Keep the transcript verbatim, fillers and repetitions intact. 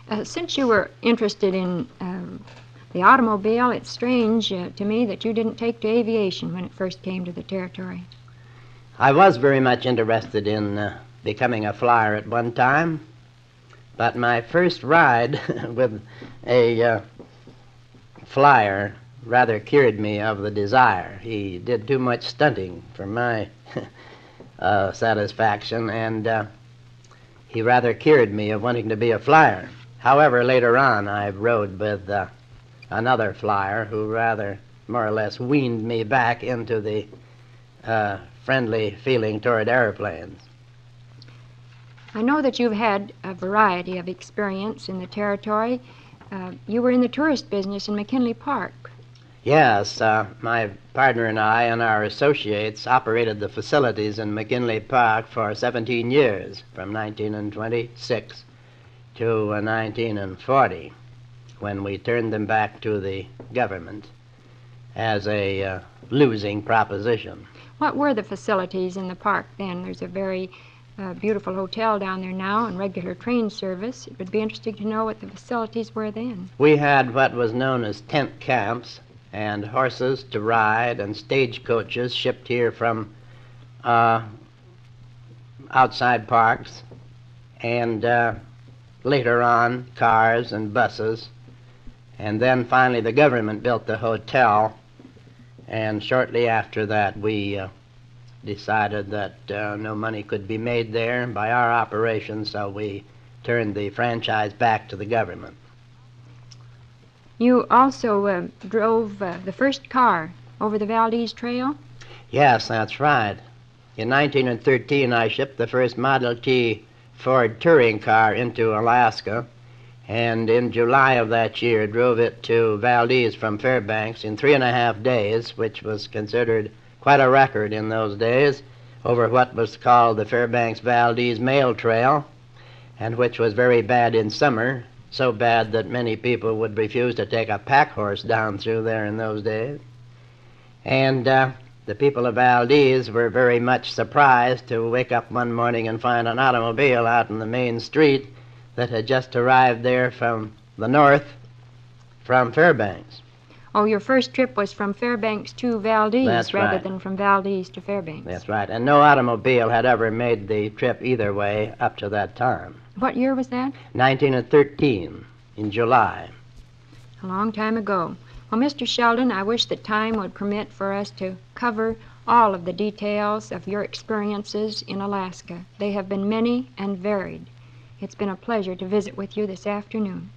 Uh, since you were interested in um, the automobile, it's strange uh, to me that you didn't take to aviation when it first came to the territory. I was very much interested in uh, becoming a flyer at one time, but my first ride with a uh, flyer rather cured me of the desire. He did too much stunting for my uh, satisfaction, and uh, he rather cured me of wanting to be a flyer. However, later on, I rode with uh, another flyer who rather more or less weaned me back into the uh, friendly feeling toward airplanes. I know that you've had a variety of experience in the territory. Uh, you were in the tourist business in McKinley Park. Yes, uh, my partner and I and our associates operated the facilities in McKinley Park for seventeen years, from nineteen twenty-six to uh, nineteen forty, when we turned them back to the government as a uh, losing proposition. What were the facilities in the park then? There's a very uh, beautiful hotel down there now and regular train service. It would be interesting to know what the facilities were then. We had what was known as tent camps, and horses to ride, and stagecoaches shipped here from uh, outside parks, and uh, later on cars and buses. And then finally the government built the hotel, and shortly after that we uh, decided that uh, no money could be made there by our operation, so we turned the franchise back to the government. You also uh, drove uh, the first car over the Valdez Trail? Yes, that's right. In nineteen thirteen, I shipped the first Model T Ford touring car into Alaska, and in July of that year drove it to Valdez from Fairbanks in three and a half days, which was considered quite a record in those days, over what was called the Fairbanks-Valdez Mail Trail, and which was very bad in summer, so bad that many people would refuse to take a pack horse down through there in those days. And uh, the people of Valdez were very much surprised to wake up one morning and find an automobile out in the main street that had just arrived there from the north, from Fairbanks. Oh, your first trip was from Fairbanks to Valdez That's rather right. than from Valdez to Fairbanks. That's right, and no automobile had ever made the trip either way up to that time. What year was that? nineteen thirteen, in July. A long time ago. Well, Mister Sheldon, I wish that time would permit for us to cover all of the details of your experiences in Alaska. They have been many and varied. It's been a pleasure to visit with you this afternoon.